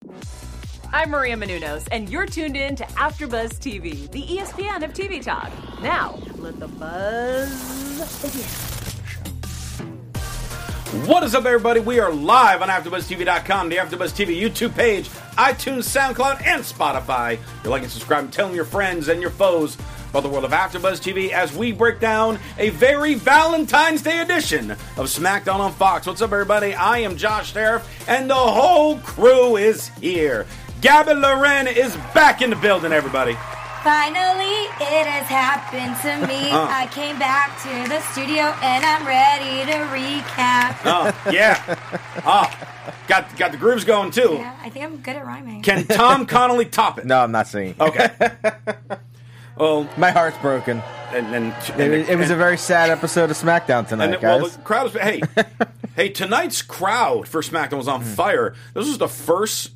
I'm Maria Menounos, and you're tuned in to AfterBuzz TV, the ESPN of TV talk. Now, let the buzz begin. What is up, everybody? We are live on AfterBuzzTV.com, the AfterBuzz TV YouTube page, iTunes, SoundCloud, and Spotify. You like and subscribe and tell your friends and your foes about the world of AfterBuzz TV as we break down a very Valentine's Day edition of SmackDown on Fox. What's up, everybody? I am Josh Sheriff, and the whole crew is here. Gabby Loren is back in the building, everybody. Finally, it has happened to me. I came back to the studio and I'm ready to recap. Oh, yeah. Got the grooves going, too. Yeah, I think I'm good at rhyming. Can Tom Connolly top it? No, I'm not singing. Okay. Well, my heart's broken. It was a very sad episode of SmackDown tonight, guys. Well, the crowd was... Hey, tonight's crowd for SmackDown was on fire. This was the first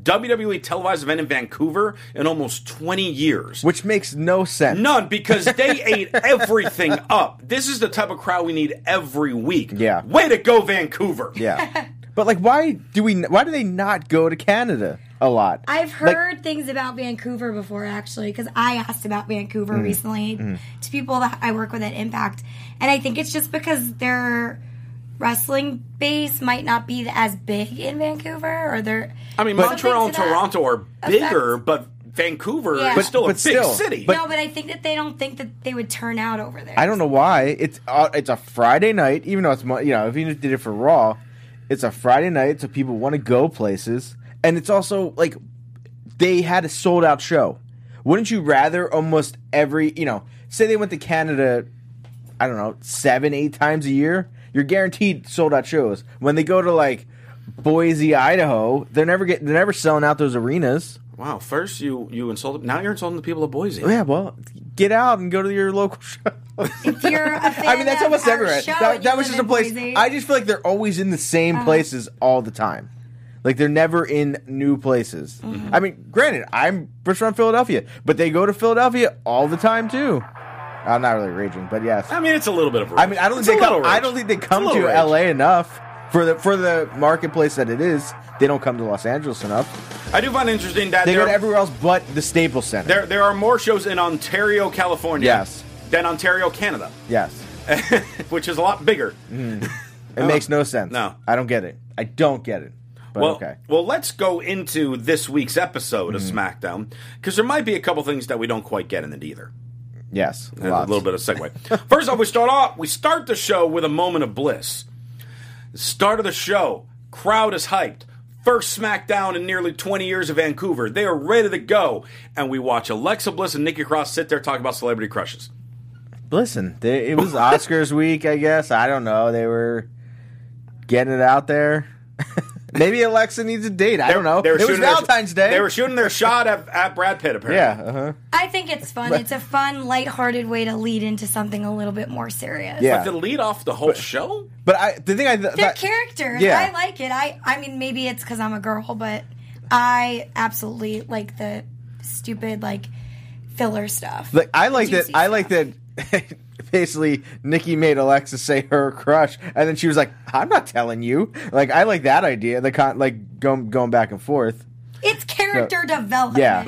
WWE televised event in Vancouver in almost 20 years. Which makes no sense. None, because they ate everything up. This is the type of crowd we need every week. Yeah. Way to go, Vancouver. Yeah. But, like, why do they not go to Canada a lot? I've heard things about Vancouver before, actually, because I asked about Vancouver recently to people that I work with at Impact. And I think it's just because their wrestling base might not be as big in Vancouver, or they're... I mean, Montreal and Toronto are bigger, but Vancouver is still a big city. No, but I think that they don't think that they would turn out over there. I don't know why. It's a Friday night, even though it's, if you did it for Raw, it's a Friday night, so people want to go places. And it's also, like, they had a sold-out show. Wouldn't you rather almost every, say they went to Canada, I don't know, 7-8 times a year? You're guaranteed sold-out shows. When they go to, like, Boise, Idaho, they're never selling out those arenas. Wow, first you insulted, now you're insulting the people of Boise. Yeah, well, get out and go to your local show. If you're a fan that's almost everywhere. That was just a place. Boise. I just feel like they're always in the same places all the time. Like, they're never in new places. Mm-hmm. I mean, granted, I'm from Philadelphia, but they go to Philadelphia all the time, too. I'm not really raging, but yes. I mean, it's a little bit of rage. I mean, I don't think they come to LA enough for the marketplace that it is. They don't come to Los Angeles enough. I do find it interesting that they go to everywhere else but the Staples Center. There are more shows in Ontario, California, than Ontario, Canada. Yes, which is a lot bigger. It makes no sense. No, I don't get it. I don't get it. But okay. Well, let's go into this week's episode of SmackDown, because there might be a couple things that we don't quite get in it either. Yes, a little bit of segue. First off, we start the show with a moment of bliss. The start of the show, crowd is hyped. First SmackDown in nearly 20 years of Vancouver. They are ready to go, and we watch Alexa Bliss and Nikki Cross sit there talking about celebrity crushes. Listen, it was Oscars week, I guess. I don't know. They were getting it out there. Maybe Alexa needs a date. I don't know. It was Valentine's Day. They were shooting their shot at Brad Pitt, apparently. Yeah. I think it's fun. It's a fun, lighthearted way to lead into something a little bit more serious. Yeah. But to lead off the whole show? But their characters. Yeah. I like it. I mean, maybe it's because I'm a girl, but I absolutely like the stupid, like, filler stuff. Like, I like that. Basically, Nikki made Alexa say her crush, and then she was like, "I'm not telling you." Like, I like that idea. Going back and forth. It's character development. Yeah,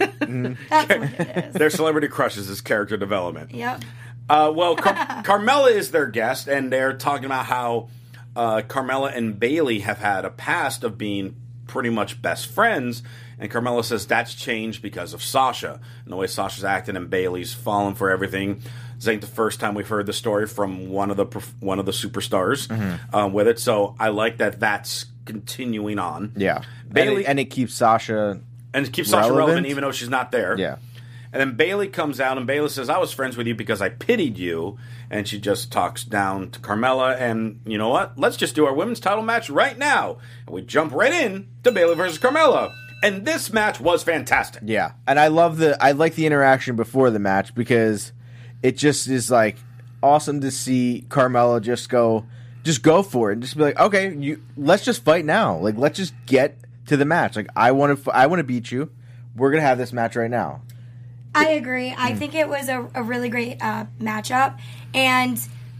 that's what it is. Their celebrity crushes is character development. Yep. Well, Carmella is their guest, and they're talking about how Carmella and Bayley have had a past of being pretty much best friends. And Carmella says that's changed because of Sasha and the way Sasha's acting, and Bayley's fallen for everything. This ain't the first time we've heard the story from one of the superstars with it. So I like that that's continuing on. Yeah, Bayley and it keeps Sasha relevant even though she's not there. Yeah. And then Bayley comes out, and Bayley says, "I was friends with you because I pitied you." And she just talks down to Carmella, and you know what? Let's just do our women's title match right now. And we jump right in to Bayley versus Carmella. And this match was fantastic. Yeah, and I like the interaction before the match because it just is like awesome to see Carmella just go for it and just be like, okay, let's just fight now. Like, let's just get to the match. Like, I want to beat you. We're gonna have this match right now. I agree. I think it was a really great matchup, and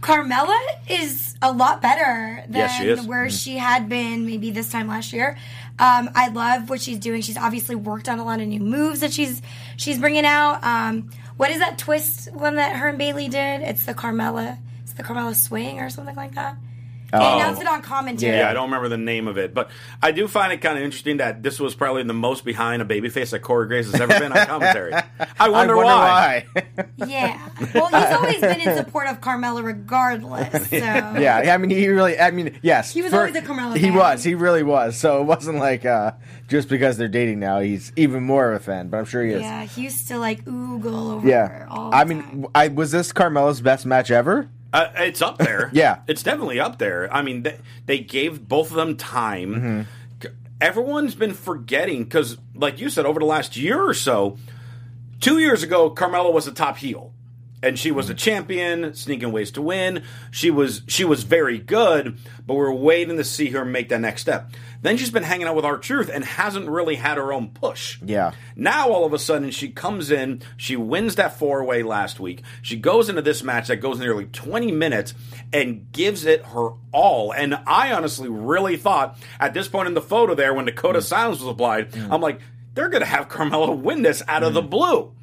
Carmella is a lot better than Yes, she is. where she had been maybe this time last year. I love what she's doing. She's obviously worked on a lot of new moves that she's bringing out. What is that twist one that her and Bayley did? It's the Carmella swing or something like that. They announced it on commentary. Yeah, I don't remember the name of it, but I do find it kind of interesting that this was probably the most behind a babyface that Corey Graves has ever been on commentary. I wonder why. Yeah. Well, he's always been in support of Carmella regardless. So. Yeah, I mean, yes. He was always a Carmella He fan. was. He really was. So it wasn't like just because they're dating now, he's even more of a fan, but I'm sure he is. Yeah, he used to oogle over her all the time. Was this Carmella's best match ever? It's up there. Yeah. It's definitely up there. I mean, they gave both of them time. Everyone's been forgetting, because, like you said, over the last year or so, 2 years ago, Carmella was a top heel. And she was a champion, sneaking ways to win. She was very good, but we're waiting to see her make that next step. Then she's been hanging out with R-Truth and hasn't really had her own push. Yeah. Now, all of a sudden, she comes in, she wins that 4-way last week. She goes into this match that goes nearly 20 minutes and gives it her all. And I honestly really thought, at this point in the photo there, when Dakota Silence was applied, I'm like, they're going to have Carmella win this out of the blue.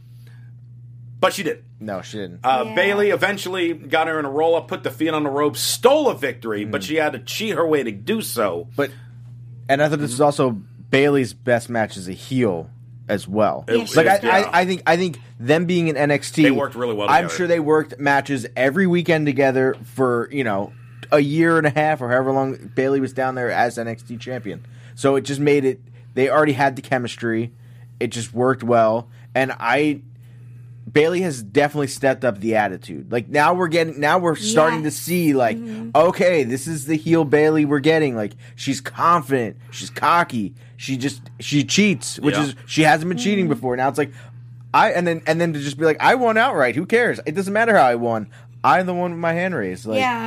But she didn't. No, she didn't. Bayley eventually got her in a roll-up, put the feet on the rope, stole a victory, but she had to cheat her way to do so. And I thought this was also Bayley's best match as a heel as well. I think them being in NXT, they worked really well together. I'm sure they worked matches every weekend together for, a year and a half or however long Bayley was down there as NXT champion. So it just made it, they already had the chemistry. It just worked well. And Bayley has definitely stepped up the attitude. Like now we're starting to see okay, this is the heel Bayley we're getting. Like she's confident, she's cocky, she cheats, which is she hasn't been cheating before. Now it's like and then to just be like, I won outright. Who cares? It doesn't matter how I won. I'm the one with my hand raised.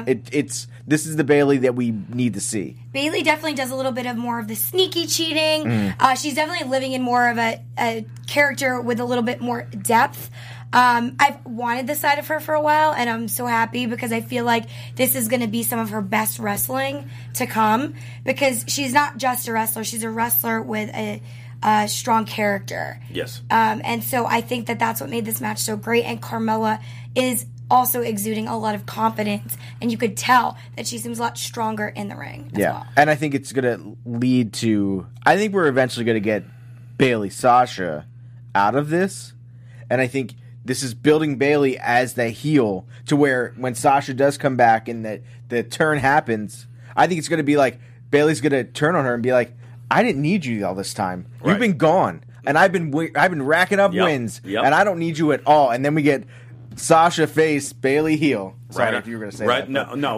This is the Bayley that we need to see. Bayley definitely does a little bit of more of the sneaky cheating. She's definitely living in more of a character with a little bit more depth. I've wanted this side of her for a while, and I'm so happy because I feel like this is going to be some of her best wrestling to come, because she's not just a wrestler. She's a wrestler with a strong character. Yes. And so I think that that's what made this match so great, and Carmella is also exuding a lot of confidence, and you could tell that she seems a lot stronger in the ring as well. And I think it's going to lead to, I think we're eventually going to get Bayley Sasha out of this, and I think this is building Bayley as the heel to where when Sasha does come back and the turn happens, I think it's going to be like Bayley's going to turn on her and be like, I didn't need you all this time. Right. You've been gone, and I've been racking up wins, and I don't need you at all. And then we get Sasha face, Bayley heel. Sorry if you were going to say that.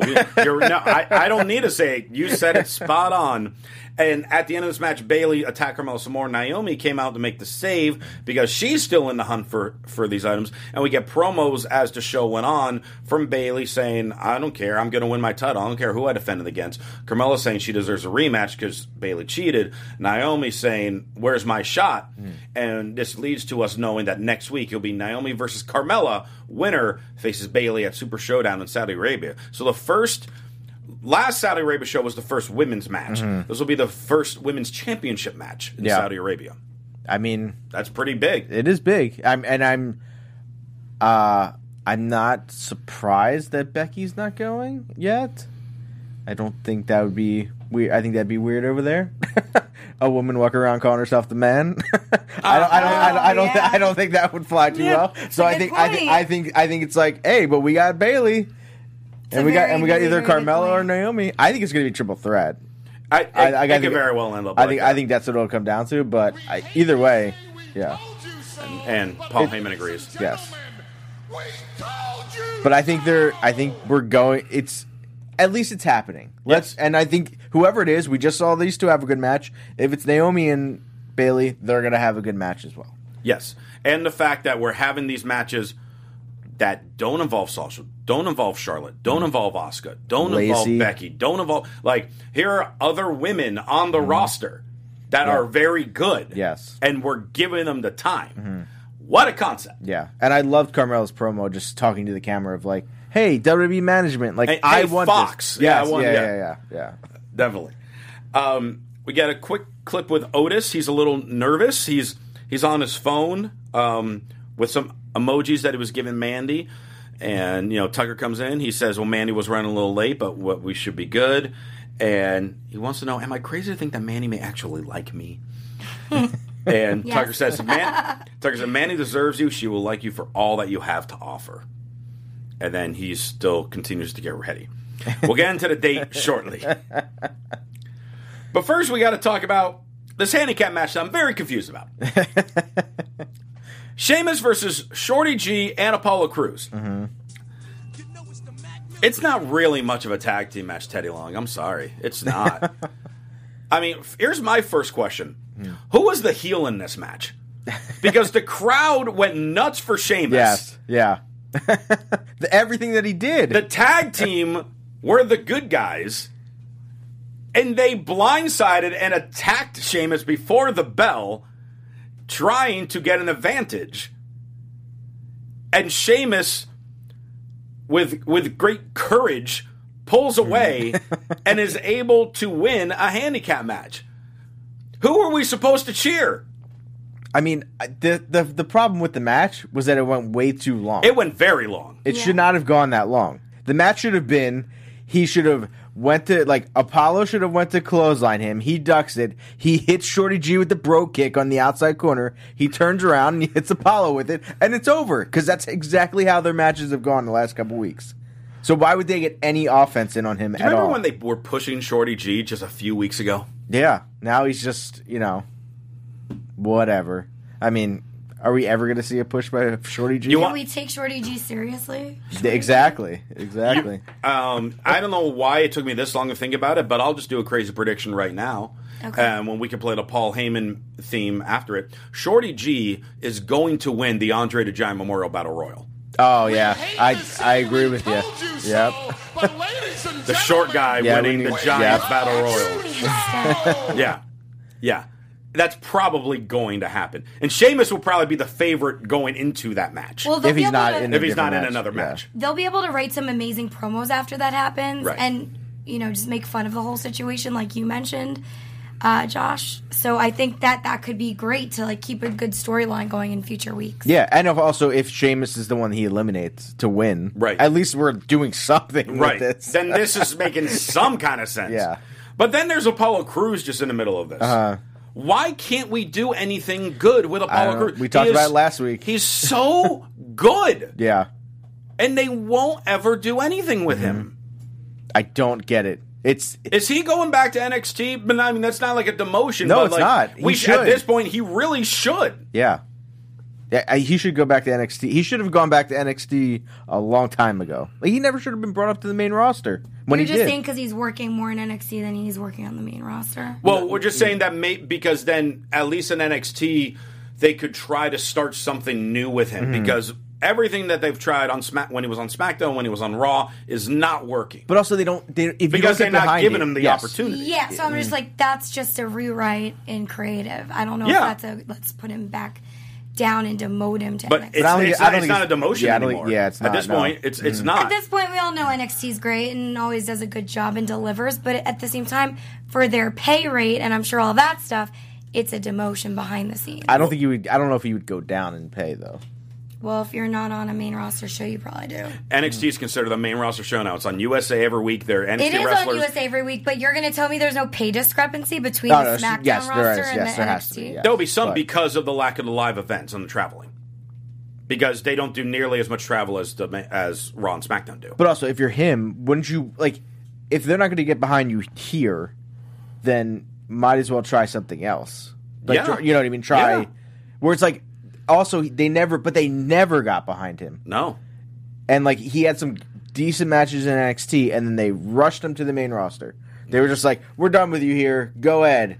I don't need to say it. You said it spot on. And at the end of this match, Bayley attacked Carmella some more. Naomi came out to make the save because she's still in the hunt for these items. And we get promos as the show went on from Bayley saying, I don't care, I'm going to win my title. I don't care who I defended against. Carmella saying she deserves a rematch because Bayley cheated. Naomi saying, where's my shot? And this leads to us knowing that next week it'll be Naomi versus Carmella. Winner faces Bayley at Super Showdown in Saudi Arabia. So last Saudi Arabia show was the first women's match. This will be the first women's championship match in Saudi Arabia. I mean, that's pretty big. It is big. I'm not surprised that Becky's not going yet. I don't think that would be weird. I think that'd be weird over there. A woman walking around calling herself the man. I don't think that would fly too well. So I think it's like, hey, but we got Bayley. And we got either Carmella or Naomi. I think it's going to be a triple threat. I think very well end up. I think that's what it'll come down to. But either way, yeah. And Paul Heyman agrees. Yes. But I think we're going. It's at least it's happening. And I think whoever it is, we just saw these two have a good match. If it's Naomi and Bayley, they're going to have a good match as well. Yes, and the fact that we're having these matches that don't involve Sasha, don't involve Charlotte, don't involve Asuka, don't involve Becky, don't involve, here are other women on the roster that are very good. Yes. And we're giving them the time. What a concept. Yeah. And I loved Carmella's promo just talking to the camera of hey, WWE management, like, Hey, I hey, want Fox. this. Yeah, Yes, I want- yeah. Definitely. We got a quick clip with Otis. He's a little nervous. He's on his phone with some emojis that he was giving Mandy. And, Tucker comes in. He says, well, Mandy was running a little late, but we should be good. And he wants to know, am I crazy to think that Mandy may actually like me? And Yes. Tucker says, Mandy deserves you. She will like you for all that you have to offer. And then he still continues to get ready. We'll get into the date shortly. But first, we got to talk about this handicap match that I'm very confused about. Sheamus versus Shorty G and Apollo Crews. Mm-hmm. It's not really much of a tag team match, Teddy Long. I'm sorry. It's not. I mean, here's my first question. Who was the heel in this match? Because the crowd went nuts for Sheamus. Yes, yeah. Everything that he did. The tag team were the good guys, and they blindsided and attacked Sheamus before the bell, trying to get an advantage. And Sheamus, with great courage, pulls away and is able to win a handicap match. Who are we supposed to cheer? I mean, the problem with the match was that it went way too long. It went very long. It should not have gone that long. The match should have been, he should have went to, like, Apollo should have went to clothesline him. He ducks it. He hits Shorty G with the bro kick on the outside corner. He turns around and he hits Apollo with it, and it's over. Because that's exactly how their matches have gone the last couple weeks. So why would they get any offense in on him at all? Remember when they were pushing Shorty G just a few weeks ago? Yeah. Now he's just, whatever. I mean, are we ever going to see a push by Shorty G? Can we take Shorty G seriously? Exactly. I don't know why it took me this long to think about it, but I'll just do a crazy prediction right now. Okay. When we can play the Paul Heyman theme after it. Shorty G is going to win the Andre the Giant Memorial Battle Royal. Oh, yeah. I agree with you. Yep. The short guy winning the Giant Battle Royal. Yeah. That's probably going to happen. And Sheamus will probably be the favorite going into that match. Well, If he's not in another match. They'll be able to write some amazing promos after that happens, Right. and just make fun of the whole situation, like you mentioned, Josh. So I think that could be great to keep a good storyline going in future weeks. Yeah, and also if Sheamus is the one he eliminates to win, Right. at least we're doing something Right. with this. Then this is making some kind of sense. Yeah. But then there's Apollo Crews just in the middle of this. Why can't we do anything good with Apollo Crews? We talked about it last week. He's so good. Yeah. And they won't ever do anything with him. I don't get it. Is he going back to NXT? But I mean, that's not like a demotion. No, but it's not. He should. At this point, he really should. Yeah. He should go back to NXT. He should have gone back to NXT a long time ago. He never should have been brought up to the main roster when You're he just did. saying because he's working more in NXT than he's working on the main roster. Well, we're just saying that because then, at least in NXT, they could try to start something new with him. Because everything that they've tried on when he was on SmackDown, when he was on Raw, is not working. But also, if Because they're not giving him the opportunity. Yeah, so I'm just that's just a rewrite in creative. I don't know if that's let's put him back down and demote him to But NXT. it's not a demotion anymore. It's not. At this point, it's not. At this point, we all know NXT's great and always does a good job and delivers, but at the same time, for their pay rate and I'm sure all that stuff, it's a demotion behind the scenes. I don't know if he would go down in pay though. Well, if you're not on a main roster show, you probably do. NXT is considered the main roster show now. It's on USA every week. They're NXT It is wrestlers. on USA every week, but you're going to tell me there's no pay discrepancy between No, the no, SmackDown yes, there roster is. and Yes, the there has to be, NXT? yeah. There will be some But- because of the lack of the live events and the traveling. Because they don't do nearly as much travel as Raw and SmackDown do. But also, if you're him, wouldn't you if they're not going to get behind you here, then might as well try something else. Yeah. You know what I mean? Try Yeah. where it's also they never got behind him, No. and he had some decent matches in NXT, and then they rushed him to the main roster. They were just we're done with you here. Go ahead.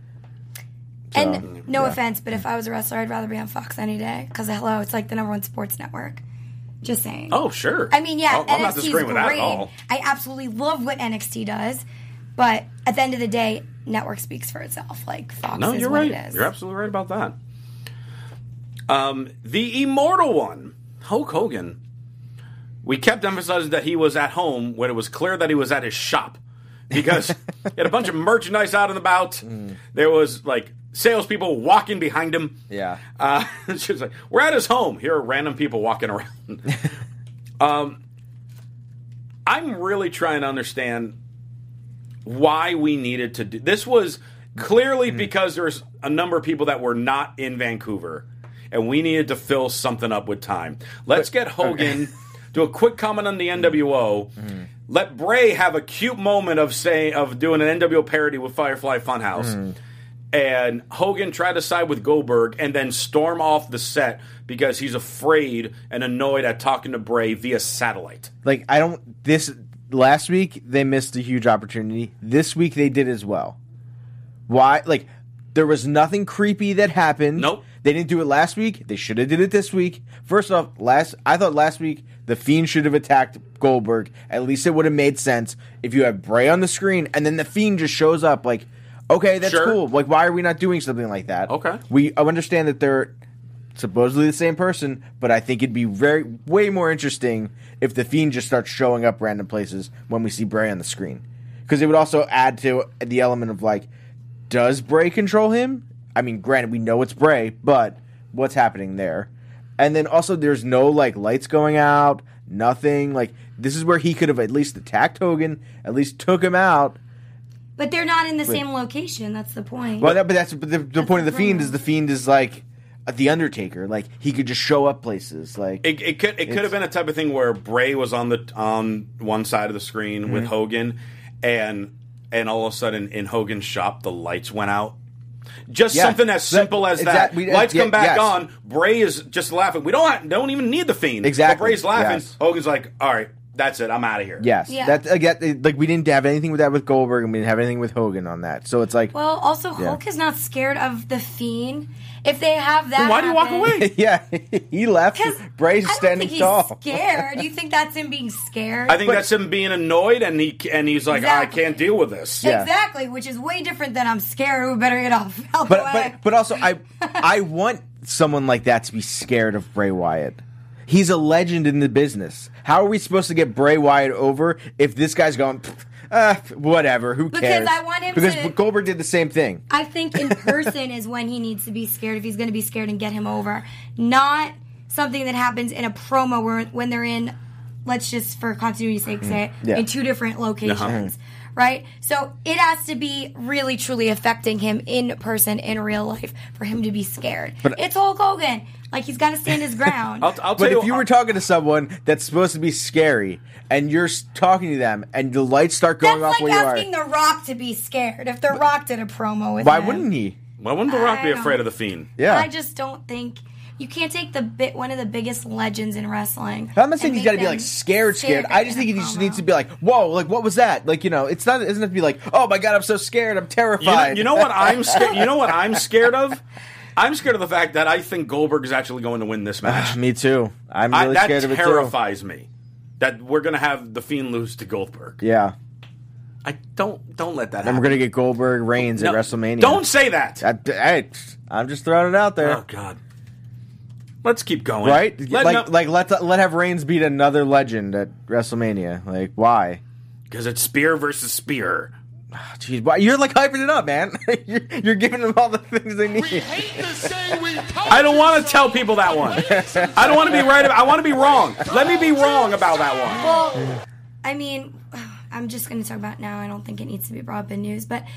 And no offense, but if I was a wrestler, I'd rather be on Fox any day. Because, hello, it's the #1 sports network. Just saying. Oh, sure. I mean, yeah, I'm not NXT's disagreeing with that at great. all. I absolutely love what NXT does. But at the end of the day, network speaks for itself. Fox No, is you're what right. it is. You're absolutely right about that. The Immortal One, Hulk Hogan, we kept emphasizing that he was at home when it was clear that he was at his shop. Because he had a bunch of merchandise out and about. There was, like, salespeople walking behind him. Yeah. She was like, we're at his home. Here are random people walking around. I'm really trying to understand why we needed to do... This was clearly because there's a number of people that were not in Vancouver, and we needed to fill something up with time. Let's get Hogan... Do a quick comment on the NWO. Let Bray have a cute moment of doing an NWO parody with Firefly Funhouse. And Hogan try to side with Goldberg and then storm off the set because he's afraid and annoyed at talking to Bray via satellite. Like, last week, they missed a huge opportunity. This week, they did as well. Why? Like, there was nothing creepy that happened. Nope. They didn't do it last week. They should have did it this week. First off, I thought last week the Fiend should have attacked Goldberg. At least it would have made sense if you have Bray on the screen and then the Fiend just shows up. Like, okay, that's cool. Like, why are we not doing something like that? Okay. I understand that they're supposedly the same person, but I think it'd be way more interesting if the Fiend just starts showing up random places when we see Bray on the screen. Because it would also add to the element of, like, does Bray control him? I mean, granted, we know it's Bray, but what's happening there? And then also, there's no, like, lights going out, nothing. Like, this is where he could have at least attacked Hogan, at least took him out. But they're not in the same location. That's the point. Well, but the point of the Fiend is the Fiend is like the Undertaker. Like, he could just show up places. Like, it could have been a type of thing where Bray was on one side of the screen with Hogan, and all of a sudden in Hogan's shop the lights went out. Just something as simple as that. Lights come back on. Bray is just laughing. We don't even need the Fiend. Exactly. But Bray's laughing. Yes. Hogan's like, all right, that's it. I'm out of here. Yes. Yeah. That again, like, we didn't have anything with that with Goldberg, and we didn't have anything with Hogan on that. So it's like, well, also Hulk is not scared of the Fiend. If they have that, then why do you walk away? Yeah, he left. Bray's standing tall. He's scared. You think that's him being scared? I think that's him being annoyed, and he's like, I can't deal with this. Yeah. Exactly, which is way different than I'm scared. We better get off. But also, I want someone like that to be scared of Bray Wyatt. He's a legend in the business. How are we supposed to get Bray Wyatt over if this guy's going, whatever, who cares? Because I want him Because Goldberg did the same thing. I think in person is when he needs to be scared, if he's going to be scared, and get him over. Not something that happens in a promo when they're in, let's just for continuity's sake say it, in two different locations. Right? So it has to be really, truly affecting him in person, in real life, for him to be scared. But it's Hulk Hogan. Like, he's got to stand his ground. But if you were talking to someone that's supposed to be scary, and you're talking to them, and the lights start going off where you are... That's like asking The Rock to be scared. If The Rock did a promo with him... Why wouldn't he? Why wouldn't The Rock be afraid of the Fiend? Yeah. I just don't think... You can't take one of the biggest legends in wrestling. I'm not saying he's got to be like scared. I just think he just needs to be like, whoa, like what was that? Like, you know, it doesn't have to be like, oh my god, I'm so scared, I'm terrified. You know what I'm scared? You know what I'm scared of? I'm scared of the fact that I think Goldberg is actually going to win this match. Me too. I'm really scared of it too. That terrifies me. That we're going to have the Fiend lose to Goldberg. Yeah. I don't let that happen. And we're going to get Goldberg Reigns at WrestleMania. Don't say that. I'm just throwing it out there. Oh god. Let's keep going. Right? Let's have Reigns beat another legend at WrestleMania. Like, why? Because it's spear versus spear. Jeez, why you're like hyping it up, man. You're giving them all the things they need. I don't want to tell people that one. I don't want to be right. I want to be wrong. Let me be wrong about that one. Well, I mean, I'm just going to talk about it now. I don't think it needs to be brought up in news, but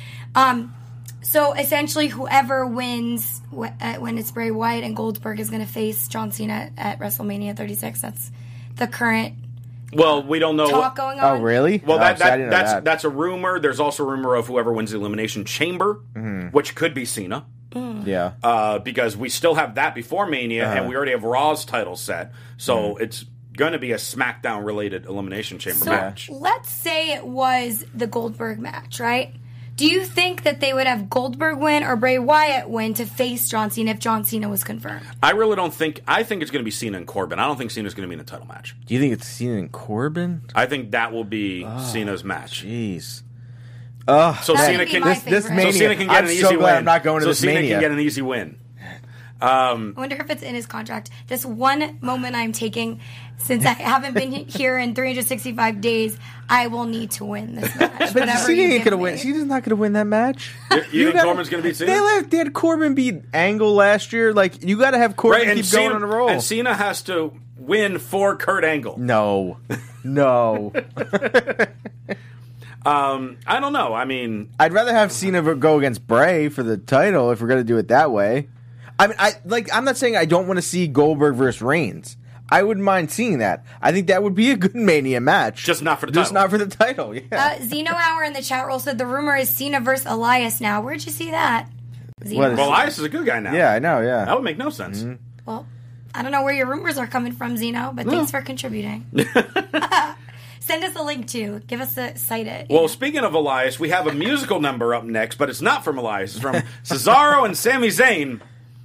so essentially, whoever wins when it's Bray Wyatt and Goldberg is going to face John Cena at WrestleMania 36. That's the current. Well, we don't know talk going on. Oh, really? Well, that's a rumor. There's also a rumor of whoever wins the Elimination Chamber, which could be Cena. Yeah. Because we still have that before Mania, and we already have Raw's title set, so it's going to be a SmackDown-related Elimination Chamber match. So let's say it was the Goldberg match, right? Do you think that they would have Goldberg win or Bray Wyatt win to face John Cena if John Cena was confirmed? I really don't think... I think it's going to be Cena and Corbin. I don't think Cena's going to be in a title match. Do you think it's Cena and Corbin? I think that will be Cena's match. Jeez. So Cena can... This Mania, so Cena can get an easy win. I'm not going to this Cena Mania. can get an easy win. I wonder if it's in his contract. This one moment I'm taking, since I haven't been here in 365 days, I will need to win this match. But whatever Cena you ain't give gonna me. win. Cena's not gonna win that match. You think Corbin's going to beat Cena? They had Corbin beat Angle last year. Like, you got to have Corbin Right, keep Cena, going on a roll. And Cena has to win for Kurt Angle. No. I don't know. I mean, I'd rather have Cena go against Bray for the title if we're gonna do it that way. I mean, I'm not saying I don't want to see Goldberg versus Reigns. I wouldn't mind seeing that. I think that would be a good Mania match. just not for the title. Just not for the title. Yeah. Zeno Hour in the chat roll said the rumor is Cena versus Elias now. Where'd you see that? Zeno. What is- Well, Elias is a good guy now. Yeah, I know. Yeah. That would make no sense. Well, I don't know where your rumors are coming from, Zeno, but thanks for contributing. Send us a link too. Give us a cite it. Well, speaking of Elias, we have a musical number up next, but it's not from Elias. It's from Cesaro and Sami Zayn.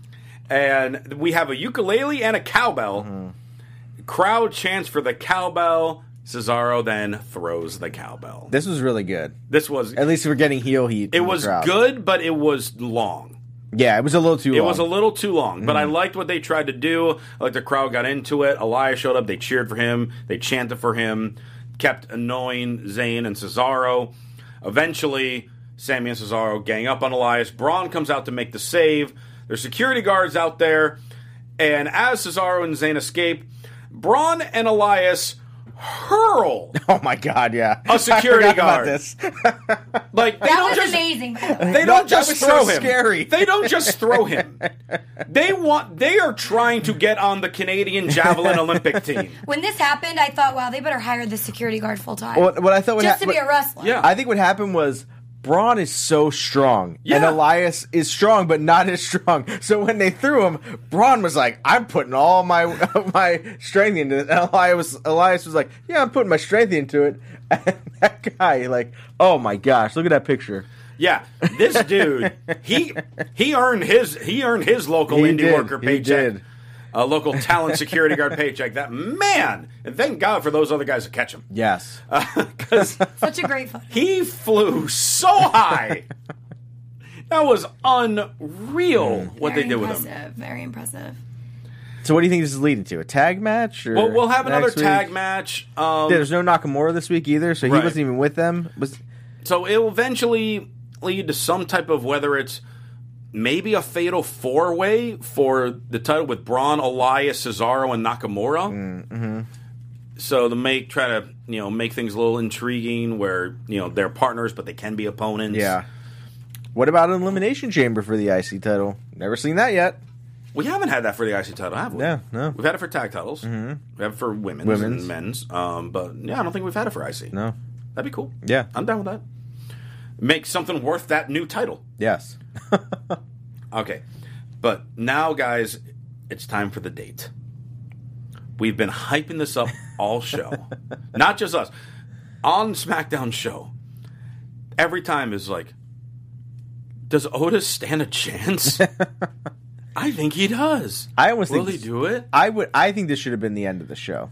And we have a ukulele and a cowbell. Crowd chants for the cowbell. Cesaro then throws the cowbell. This was really good. This was... At least we're getting heel heat. It from the was crowd. good, but it was long. Yeah, it was a little too long. It was a little too long, but I liked what they tried to do. I liked the crowd got into it. Elias showed up. They cheered for him. They chanted for him. Kept annoying Zayn and Cesaro. Eventually, Sami and Cesaro gang up on Elias. Braun comes out to make the save. There's security guards out there. And as Cesaro and Zayn escape, Braun and Elias hurl Oh my god, yeah. a security I forgot guard. about this. Like they that don't was just amazing, by the way. they No, don't that just was throw so him. scary. They don't just throw him. They are trying to get on the Canadian Javelin Olympic team. When this happened, I thought, wow, they better hire the security guard full time. What I thought would Just to be a what- wrestler. Yeah. I think what happened was Braun is so strong, and Yeah. Elias is strong, but not as strong. So when they threw him, Braun was like, "I'm putting all my my strength into it." And Elias was like, "Yeah, I'm putting my strength into it." And that guy, like, oh my gosh, look at that picture. Yeah, this dude, he earned his local He indie did. worker He paycheck, did. a local talent security guard paycheck. That man, and thank God for those other guys to catch him, Yes, because Such a great photo. he flew so high. That was unreal what they did with him. Very impressive. So what do you think this is leading to? A tag match? Or Well, we'll have another next week? tag match. There's no Nakamura this week either, so he Right. wasn't even with them. So it will eventually lead to some type of, whether it's maybe a fatal four-way for the title with Braun, Elias, Cesaro, and Nakamura. Mm-hmm. So to try to make things a little intriguing, where they're partners but they can be opponents. Yeah. What about an elimination chamber for the IC title? Never seen that yet. We haven't had that for the IC title, have we? Yeah, no. We've had it for tag titles. Mm-hmm. We have it for women's and men's. But yeah, I don't think we've had it for IC. No. That'd be cool. Yeah. I'm down with that. Make something worth that new title. Yes. Okay. But now, guys, it's time for the date. We've been hyping this up all show. Not just us. On SmackDown show, every time is like, does Otis stand a chance? I think he does. I almost Will think he do it? I think this should have been the end of the show.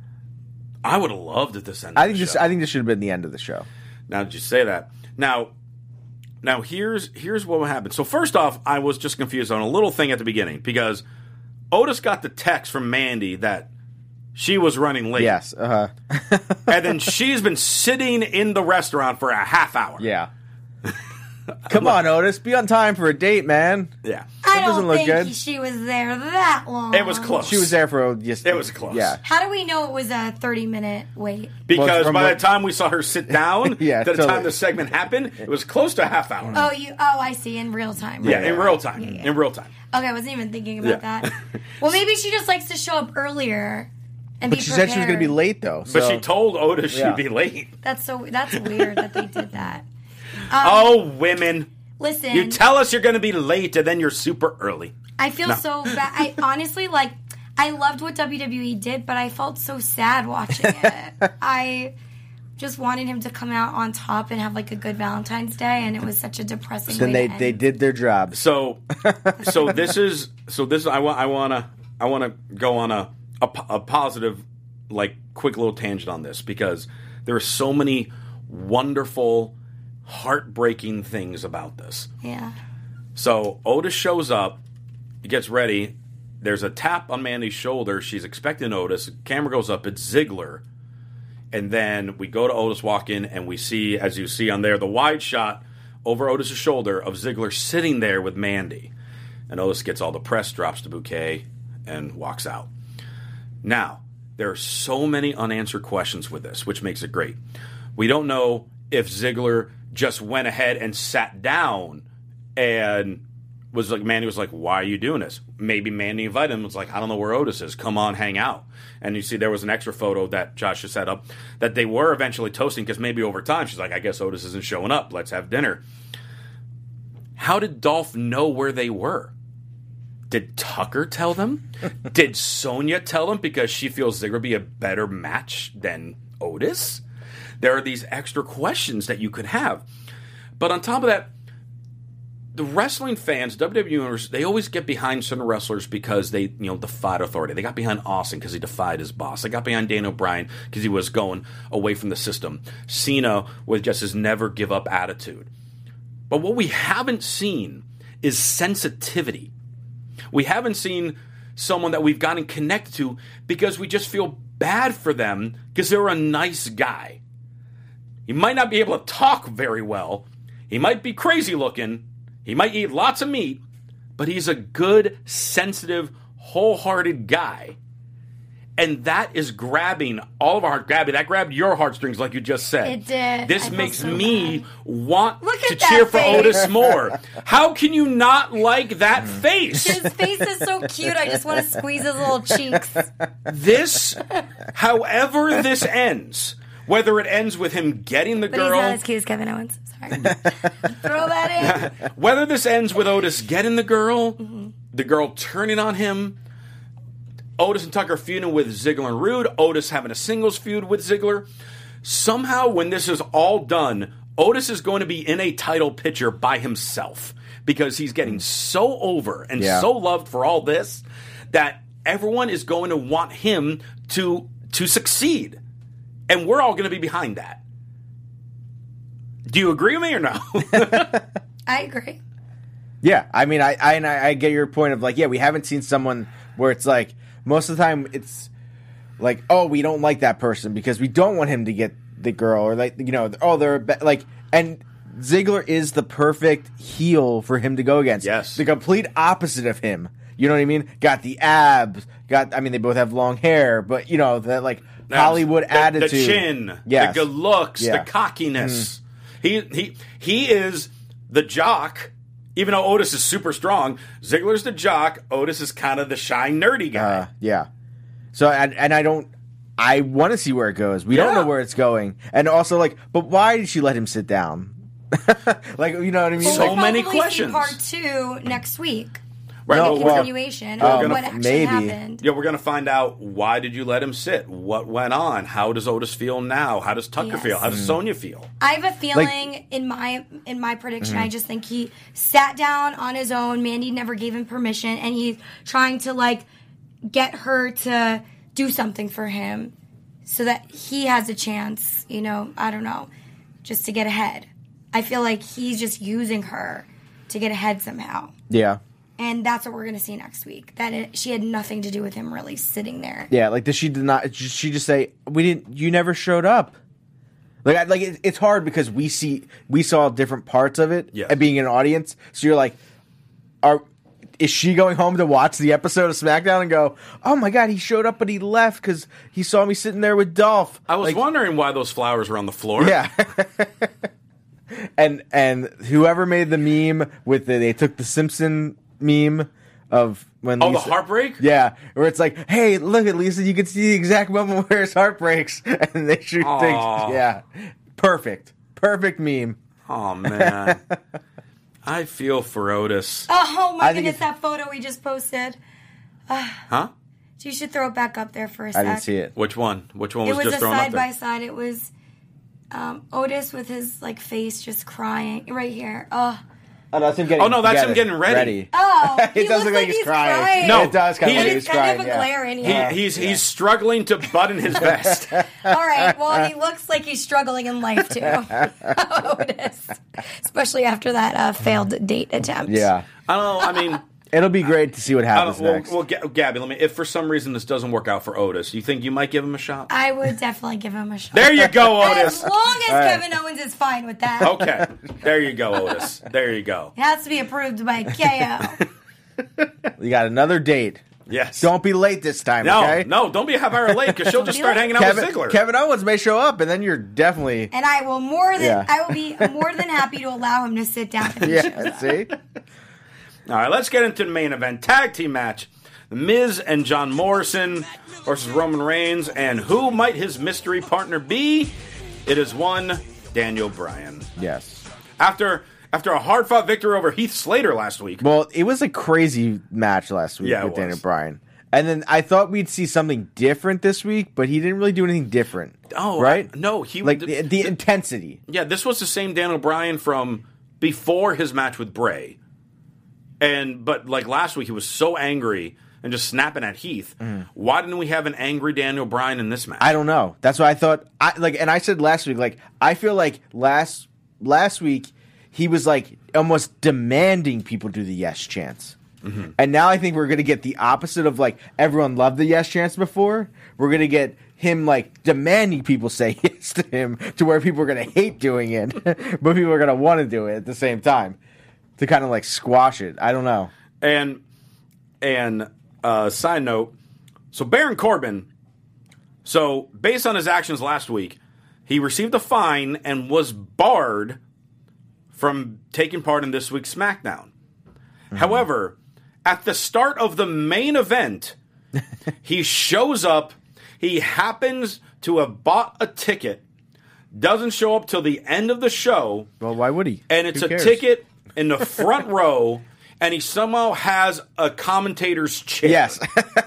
I would have loved it this end. I think this should have been the end of the show. Now that you say that, now here's what happened. So first off, I was just confused on a little thing at the beginning because Otis got the text from Mandy that she was running late. Yes. And then she's been sitting in the restaurant for a half hour. Yeah. Come on, Otis. Be on time for a date, man. Yeah. I doesn't don't look think good. she was there that long. It was close. She was there for just. It was close. Yeah. How do we know it was a 30-minute wait? Because Well, from by what- the time we saw her sit down, Yeah, to the totally. time the segment happened, it was close to a half hour. Oh, I see. In real time. yeah, Right, in right, real right. time. Yeah, yeah. In real time. Okay, I wasn't even thinking about Yeah. that. Well, maybe she just likes to show up earlier and But be she said she was going to be prepared. late, though. But so- she told Otis Yeah. she'd be late. That's weird that they did that. Oh, women. Listen, You tell us you're going to be late, and then you're super early. I feel so bad. I honestly I loved what WWE did, but I felt so sad watching it. I just wanted him to come out on top and have like a good Valentine's Day, and it was such a depressing. Then way to they end. did their job. So this is I want to go on a positive, like, quick little tangent on this because there are so many wonderful, heartbreaking things about this. Yeah. So Otis shows up gets ready. There's a tap on Mandy's shoulder. She's expecting Otis. Camera goes up. It's Ziggler. And then we go to Otis walk in, and we see, as you see on there, the wide shot over Otis' shoulder of Ziggler sitting there with Mandy. And Otis gets all the press, drops the bouquet, and walks out. Now, there are so many unanswered questions with this, which makes it great. We don't know if Ziggler just went ahead and sat down and was like, Mandy was like, why are you doing this? Maybe Mandy invited him, was like, I don't know where Otis is. Come on, hang out. And you see there was an extra photo that Josh has set up that they were eventually toasting because maybe over time she's like, I guess Otis isn't showing up. Let's have dinner. How did Dolph know where they were? Did Tucker tell them? Did Sonya tell them because she feels Ziggler would be a better match than Otis? There are these extra questions that you could have. But on top of that, the wrestling fans, WWE, they always get behind certain wrestlers because they, defied authority. They got behind Austin because he defied his boss. They got behind Daniel Bryan because he was going away from the system. Cena with just his never give up attitude. But what we haven't seen is sensitivity. We haven't seen someone that we've gotten connected to because we just feel bad for them because they're a nice guy. He might not be able to talk very well. He might be crazy looking. He might eat lots of meat, but he's a good, sensitive, wholehearted guy. And that is grabbing all of our heart. That grabbed your heartstrings, like you just said. It did. This makes me want Look to at that cheer for face. Otis more. How can you not like that face? His face is so cute. I just want to squeeze his little cheeks. This, however this ends, whether it ends with him getting the But girl... he's not as cute as Kevin Owens. Sorry. Throw that in. Whether this ends with Otis getting the girl, the girl turning on him, Otis and Tucker feuding with Ziggler and Rude, Otis having a singles feud with Ziggler, somehow when this is all done, Otis is going to be in a title picture by himself because he's getting so over and so loved for all this that everyone is going to want him to succeed. And we're all going to be behind that. Do you agree with me or no? I agree. Yeah, I mean, I get your point of like, yeah, we haven't seen someone where it's like, most of the time it's like, oh, we don't like that person because we don't want him to get the girl, or like, oh, they're like, and Ziggler is the perfect heel for him to go against. Yes. The complete opposite of him. You know what I mean? Got the abs, they both have long hair, but that like Hollywood attitude. The chin, yes. the good looks, Yeah. the cockiness. He is the jock. Even though Otis is super strong, Ziggler's the jock. Otis is kind of the shy, nerdy guy. Yeah. So, and I want to see where it goes. We don't know where it's going. And also, like, but why did she let him sit down? Like, you know what I mean? Well, So we'll many probably questions. See part 2 next week. Right. No, Like a well, continuation of what actually maybe. happened. Yeah, we're going to find out, why did you let him sit? What went on? How does Otis feel now? How does Tucker Yes. feel? How does Sonya feel? I have a feeling in my prediction, I just think he sat down on his own. Mandy never gave him permission, and he's trying to like get her to do something for him so that he has a chance, I don't know, just to get ahead. I feel like he's just using her to get ahead somehow. Yeah. And that's what we're going to see next week. She had nothing to do with him really sitting there. Yeah, like, did she just say, you never showed up? Like, it's hard because we saw different parts of it and being an audience. So you're like, is she going home to watch the episode of SmackDown and go, oh my God, he showed up but he left because he saw me sitting there with Dolph? I was wondering why those flowers were on the floor. Yeah. and whoever made the meme with they took the Simpson meme of when Oh, Lisa, the heartbreak? Yeah, where it's like, hey, look at Lisa, you can see the exact moment where his heart breaks, and they shoot things. Yeah, perfect meme. Oh, man. I feel for Otis. Oh my I think goodness, that photo we just posted. Huh? You should throw it back up there for a I sec. didn't see it. Which one? Which one It was was just a thrown up side by there? side. It was Otis with his like face just crying right here. Oh, Oh, that's him getting. Oh, no, that's him getting ready. oh, he It does looks look like he's he's crying. No, It does kind of he- look And like it's he's kind crying. of a Yeah. glare in here. He's struggling to button his vest. All right, well, he looks like he's struggling in life too. Otis, especially after that failed date attempt. Yeah. I don't know. I mean, It'll be great to see what happens next. Well, Gabby, if for some reason this doesn't work out for Otis, you think you might give him a shot? I would definitely give him a shot. There you go, Otis. As long as Kevin Owens is fine with that. Okay. There you go, Otis. There you go. It has to be approved by KO. You got another date. Yes. Don't be late this time, okay? No, don't be a half hour late because she'll just start hanging out with Ziggler. Kevin Owens may show up, and then you're definitely... And I will be more than happy to allow him to sit down if he shows up. See? All right, let's get into the main event. Tag team match. The Miz and John Morrison versus Roman Reigns. And who might his mystery partner be? It is one Daniel Bryan. Yes. After a hard-fought victory over Heath Slater last week. Well, it was a crazy match last week with Daniel Bryan. And then I thought we'd see something different this week, but he didn't really do anything different. Oh, right? No, he like the intensity. Yeah, this was the same Daniel Bryan from before his match with Bray. But like last week, he was so angry and just snapping at Heath. Why didn't we have an angry Daniel Bryan in this match? I don't know. That's why I thought. And I said last week, I feel like last week he was like almost demanding people do the yes chants. Mm-hmm. And now I think we're going to get the opposite of like everyone loved the yes chants before. We're going to get him like demanding people say yes to him to where people are going to hate doing it, but people are going to want to do it at the same time to kind of like squash it. I don't know. And side note, so Baron Corbin, so based on his actions last week, he received a fine and was barred from taking part in this week's SmackDown. Mm-hmm. However, at the start of the main event, he shows up. He happens to have bought a ticket, doesn't show up till the end of the show. Well, why would he? And it's a ticket in the front row, and he somehow has a commentator's chair. Yes.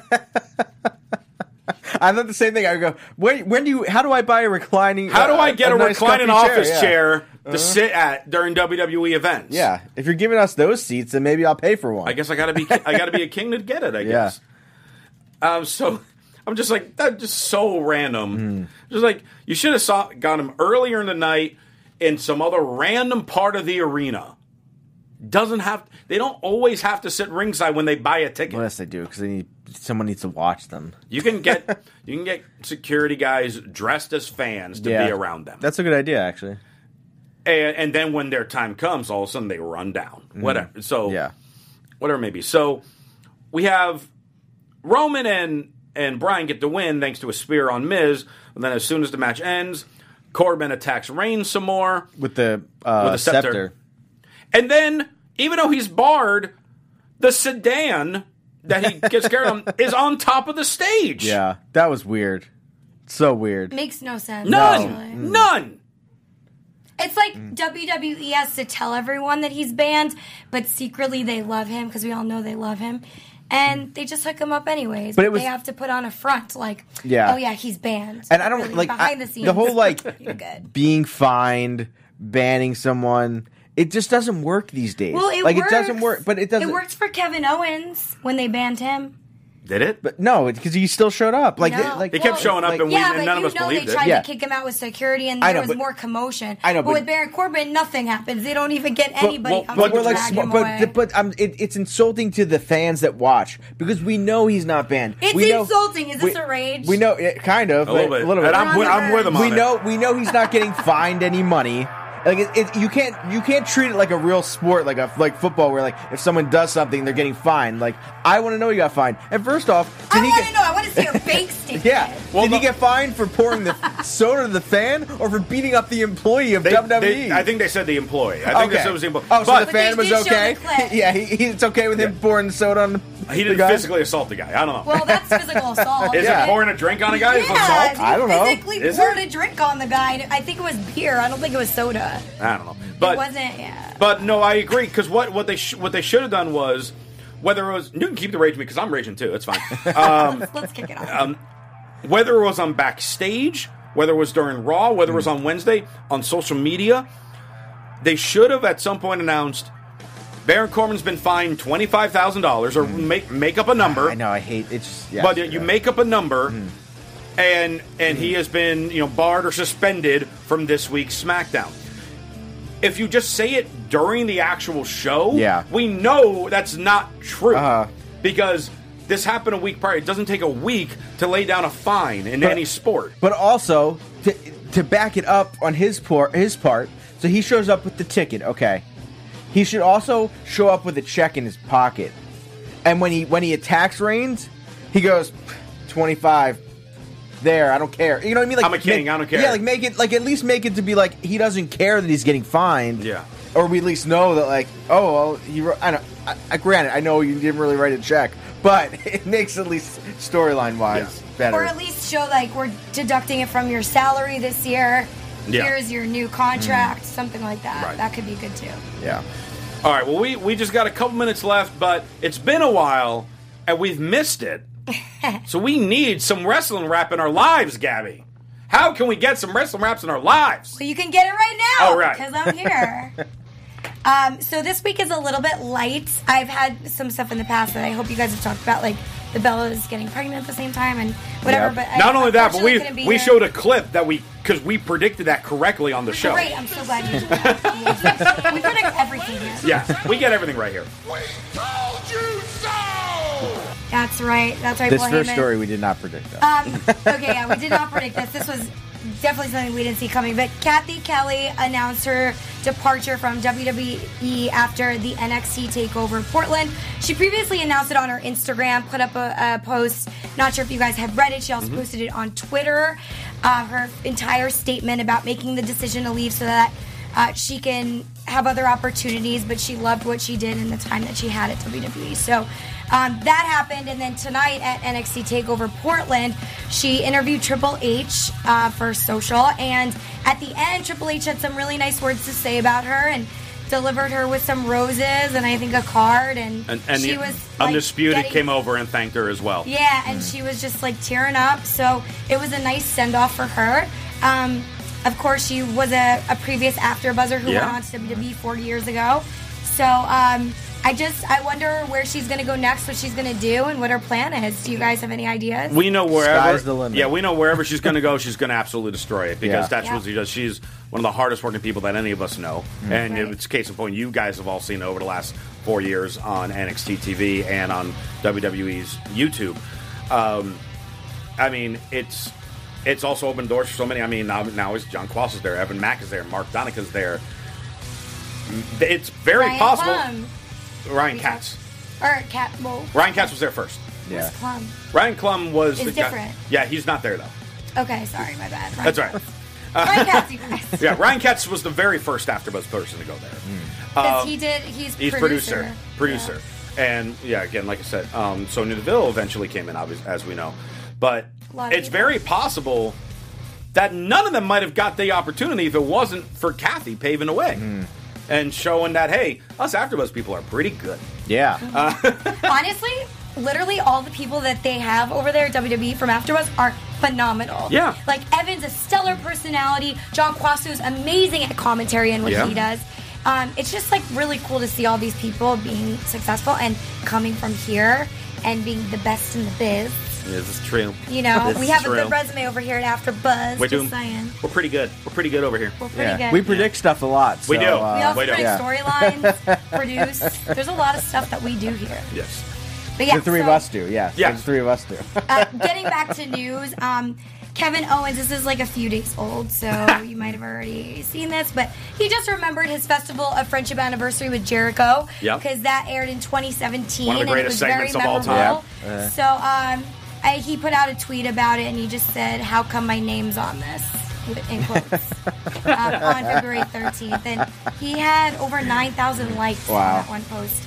I thought the same thing. I go, how do I buy a reclining? How do I get a reclining office chair to sit at during WWE events? Yeah, if you're giving us those seats, then maybe I'll pay for one. I guess I gotta be a king to get it. I guess. So I'm just like, that's just so random. Just like you should have got him earlier in the night in some other random part of the arena. They don't always have to sit ringside when they buy a ticket. Well, yes, they do because someone needs to watch them. You can get security guys dressed as fans to be around them. That's a good idea, actually. And then when their time comes, all of a sudden they run down. Whatever. So whatever it may be. So we have Roman and Bryan get the win thanks to a spear on Miz. And then as soon as the match ends, Corbin attacks Reigns some more with the scepter. And then, even though he's barred, the sedan that he gets carried on is on top of the stage. Yeah, that was weird. So weird. Makes no sense. None. It's like WWE has to tell everyone that he's banned, but secretly they love him because we all know they love him. And they just hook him up anyways. But they have to put on a front like, oh yeah, he's banned. And I don't really, behind the scenes. The whole like being fined, banning someone. It just doesn't work these days. Well, it doesn't work, but it doesn't. It worked for Kevin Owens when they banned him. Did it? But no, because he still showed up. He kept showing up, and none of us believed it. They tried to kick him out with security, and there was more commotion. I know, but with Baron Corbin, nothing happens. They don't even get anybody. It's insulting to the fans that watch because we know he's not banned. It's insulting. Is this a rage? We know, kind of a little bit. I'm with him. We know he's not getting fined any money. Like you can't treat it like a real sport, like football, where like if someone does something, they're getting fined. Like I want to know you got fined. And first off, I want to see your bank statement. Yeah, did he get fined for pouring the soda to the fan or for beating up the employee of WWE? I think they said the employee. I think they said it was the employee. Oh, so the fan was okay. Yeah, it's okay with him pouring the soda on the. He didn't physically assault the guy. I don't know. Well, that's physical assault. Is it pouring a drink on a guy? Is assault? I don't know. Physically poured a drink on the guy. I think it was beer. I don't think it was soda. I don't know. But it wasn't. Yeah. But no, I agree because what they should have done was whether it was you can keep the rage because I'm raging too. It's fine. Let's kick it off. Whether it was on backstage, whether it was during Raw, whether it was on Wednesday on social media, they should have at some point announced. Baron Corbin's been fined $25,000, or make up a number. I know, I hate it. But you make up a number, and he has been barred or suspended from this week's SmackDown. if you just say it during the actual show, Yeah. we know that's not true. Uh-huh. Because this happened a week prior. It doesn't take a week to lay down a fine in any sport. But also, to back it up on his part, so he shows up with the ticket, okay. He should also show up with a check in his pocket. And when he attacks Reigns, he goes, 25, there, I don't care. You know what I mean? Like, I'm a king, I don't care. Yeah, like make it, like at least make it to be like he doesn't care that he's getting fined. Yeah. Or we at least know that, like, oh well, granted, I know you didn't really write a check, but it makes at least storyline wise better. Or at least show, like, we're deducting it from your salary this year. Yeah. Here's your new contract, something like that. Right. That could be good too. Yeah. All right, well, we just got a couple minutes left, but it's been a while, and we've missed it. So we need some wrestling rap in our lives, Gabby. How can we get some wrestling raps in our lives? Well, you can get it right now. All right. Because I'm here. So this week is a little bit light. I've had some stuff in the past that I hope you guys have talked about, like the Bellas getting pregnant at the same time and whatever. Yep. But Not only that, but unfortunately couldn't be we here. showed a clip that because we predicted that correctly on the show. Great, I'm so glad you did that. We predict everything here. Yeah, we get everything right here. We told you so! That's right. That's right. This Paul first Heyman. story we did not predict that. Okay, yeah, we did not predict this. This was definitely something we didn't see coming. But Kathy Kelly announced her departure from WWE after the NXT TakeOver Portland. She previously announced it on her Instagram, put up a post. Not sure if you guys have read it. She also posted it on Twitter. Her entire statement about making the decision to leave so that she can have other opportunities, but she loved what she did in the time that she had at WWE. So that happened, and then tonight at NXT TakeOver Portland, she interviewed Triple H for Social, and at the end, Triple H had some really nice words to say about her, and delivered her with some roses, and I think a card, and she the was like, Undisputed came over and thanked her as well. Yeah, and she was just like tearing up, so it was a nice send-off for her. Of course, she was a previous AfterBuzzer who went on to WWE 4 years ago. So I wonder where she's going to go next, what she's going to do, and what her plan is. Do you guys have any ideas? We know wherever. Sky's the limit. Yeah, we know wherever she's going to go, she's going to absolutely destroy it because Yeah. that's what she does. She's one of the hardest working people that any of us know, and Right. it's a case in point. You guys have all seen it over the last 4 years on NXT TV and on WWE's YouTube. I mean, it's also opened doors for so many. I mean, now is John Quas is there, Evan Mack is there, Mark Donica's there. It's very Ryan possible. Plum. Ryan Katz. Or Cat. Well, Ryan Katz was there first. Yeah. where's Plum? Ryan Klum was Is the guy- different. Yeah, he's not there though. Okay, sorry, my bad. That's right. Ryan Katz, you guys. Yeah, Ryan Katz was the very first AfterBuzz person to go there. Because he's producer. Yeah. And yeah, again, like I said, Sonya Deville eventually came in, obviously, as we know. But A lot of it's people. very possible that none of them might have got the opportunity if it wasn't for Kathy paving the way and showing that, hey, us AfterBuzz people are pretty good. Yeah. Honestly, literally all the people that they have over there at WWE from AfterBuzz are phenomenal. Yeah. Like, Evan's a stellar personality. John Quaso's amazing at commentary and what Yeah. he does. It's just, like, really cool to see all these people being successful and coming from here and being the best in the biz. This is true. You know, This we is have a true. good resume over here at AfterBuzz. We're Just doing. saying. We're pretty good. We're pretty good over here. We're pretty good. We predict stuff a lot. We so, do. We also Wait, predict yeah. storylines, produce. There's a lot of stuff that we do here. Yes. But yeah, The three of so- us do, yes. Yeah. The three of us do. Getting back to news, Kevin Owens, this is like a few days old, so you might have already seen this, but he just remembered his Festival of Friendship anniversary with Jericho, Yep. because that aired in 2017, One of the and it greatest was very segments of all memorable. time. So he put out a tweet about it, and he just said, "How come my name's on this?" in quotes, on February 13th, and he had over 9,000 likes on Wow. that one post.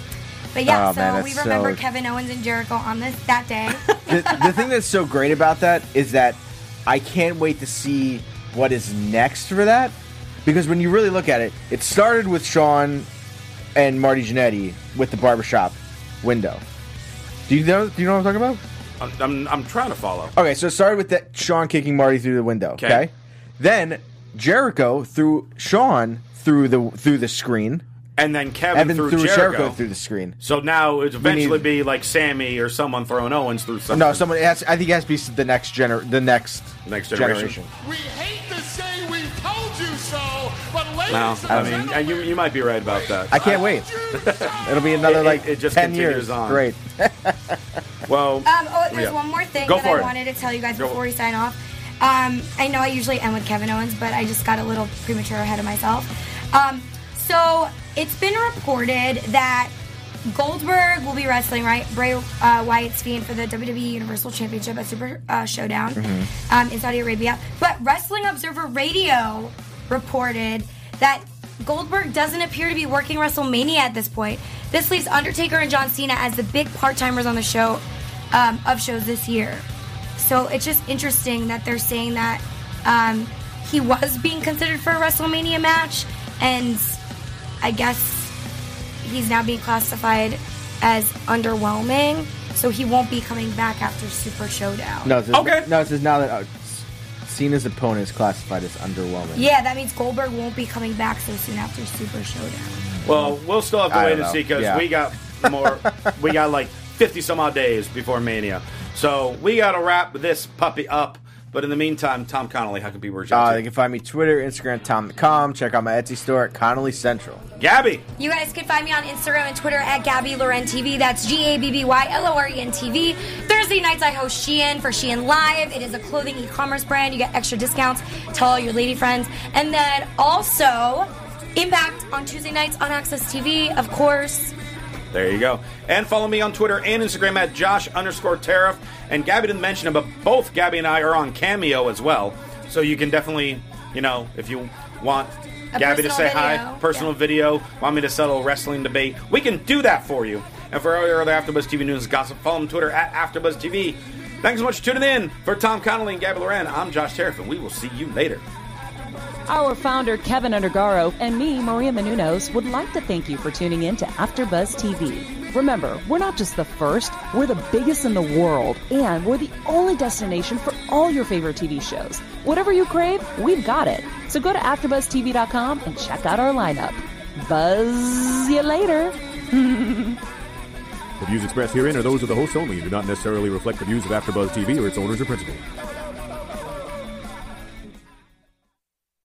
But yeah, Oh, so man, we that's remember so- Kevin Owens and Jericho on that day. the thing that's so great about that is that I can't wait to see what is next for that. Because when you really look at it, it started with Sean and Marty Jannetty with the barbershop window. Do you know what I'm talking about? I'm trying to follow. Okay, so it started with that Sean kicking Marty through the window. Okay. Then Jericho threw Sean through the screen. And then Kevin Evan threw threw Jericho. through the screen. So now it would eventually need- be like Sammy or someone throwing Owens through something. No, someone. I think it has to be the next Next generation. generation. We hate to say we told you so, but No, I mean, you might be right about that. I can't wait. It'll be another it just 10 continues years. on. Great. Well, There's one more thing Go that for I it. wanted to tell you guys before we sign off. I know I usually end with Kevin Owens, but I just got a little premature ahead of myself. So it's been reported that Goldberg will be wrestling, right? Bray Wyatt's fiend for the WWE Universal Championship at Super Showdown in Saudi Arabia. But Wrestling Observer Radio reported that Goldberg doesn't appear to be working WrestleMania at this point. This leaves Undertaker and John Cena as the big part-timers on the show of shows this year. So it's just interesting that they're saying that he was being considered for a WrestleMania match, and I guess he's now being classified as underwhelming, so he won't be coming back after Super Showdown. No, it says, Okay. No, it says now that Cena's opponent is classified as underwhelming. Yeah, that means Goldberg won't be coming back so soon after Super Showdown. well, we'll still have to I wait don't and know. see because Yeah. we got more. We got like 50 some odd days before Mania, so we got to wrap this puppy up. But in the meantime, Tom Connolly, how can people reach out They to you? can find me Twitter, Instagram, Tom.com. Check out my Etsy store at Connolly Central. Gabby, You guys can find me on Instagram and Twitter at Gabby Loren TV. That's GABBYLOREN TV. Thursday nights I host Shein for Shein Live. It is a clothing e-commerce brand. You get extra discounts. Tell all your lady friends. And then also Impact on Tuesday nights on Access TV, of course. there you go. And follow me on Twitter and Instagram at Josh_Tariff. And Gabby didn't mention it, but both Gabby and I are on Cameo as well. So you can definitely, if you want A Gabby to say personal hi, video. personal video, want me to settle a wrestling debate, we can do that for you. And for all your other AfterBuzz TV news and gossip, follow me on Twitter at AfterBuzz TV. Thanks so much for tuning in. For Tom Connolly and Gabby Loren, I'm Josh Tariff, and we will see you later. Our founder, Kevin Undergaro, and me, Maria Menounos, would like to thank you for tuning in to AfterBuzz TV. Remember, we're not just the first, we're the biggest in the world, and we're the only destination for all your favorite TV shows. Whatever you crave, we've got it. So go to AfterBuzzTV.com and check out our lineup. Buzz you later. The views expressed herein are those of the hosts only and do not necessarily reflect the views of AfterBuzz TV or its owners or principals.